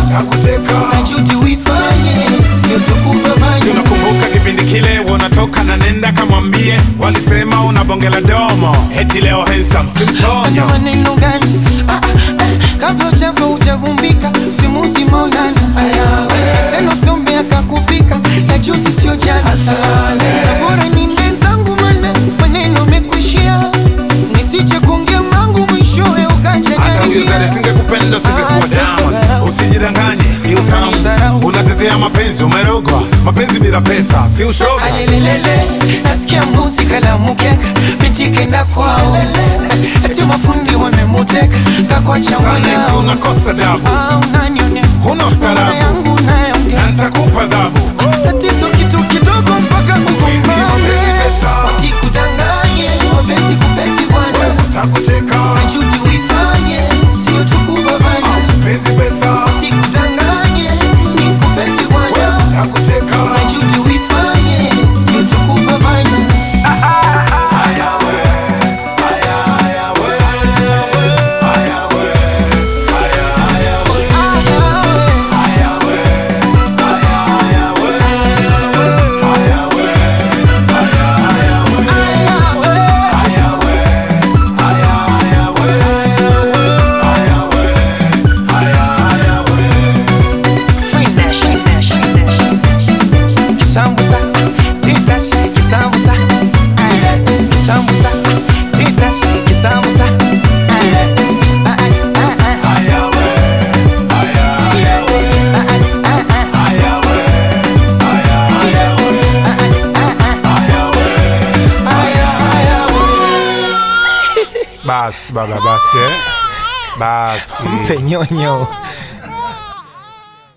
takuteka. Najuti uifanye, sio tukuvamanye. Si unakumbuka kipindi kile unatoka na nenda kamwambie, walisema unabongela domo, eti leo handsome simtonyo. Sasa maneno gani? Kabla ujava ujavumbika, simuzi maulana. Tena usombe akakufika, ya juzi sio jana. Na bora ninde zangu mana, maneno mekuishia. Nisije kuongea mangu mwishowe ukaja gani. Hata huyo zare singekupenda singekuwa down. Usijidanganye, hiyo tamu. Unatetea mapenzi, umerogwa. Mapenzi bila pesa, si ushoga. Alelelele, nasikia muzika la mukeka. Biti kenda kwao, ati mafundi wamemuteka. Kakwacha wanao, sana isi unakosa dabu. Unanionea, huna ustarabu, yangu naongea. na nitakupa dhabu. Tatizo kitu kidogo mpaka kukumbane. Mapenzi pesa, wasikudanganye, mapenzi kupeti bwana. takuteka. Najuti uifanye, sio tukuvamanye. Mapenzi pesa, wasikudanganye, ni kupeti bwana. takuteka. Najuti uifanye, sio tukuvamanye. Haya we, haya haya we, haya we, haya haya we, haya we, haya haya we, haya we, haya haya we, haya we, haya we, haya we, haya haya we. Free Nation. Kisambusa, titash, kisambusa. Kisambusa, titash, kisambusa. Haya we, haya haya we, haya we, haya haya we, haya we, haya we. Basi baba, basi basi. Mpe nyonyo.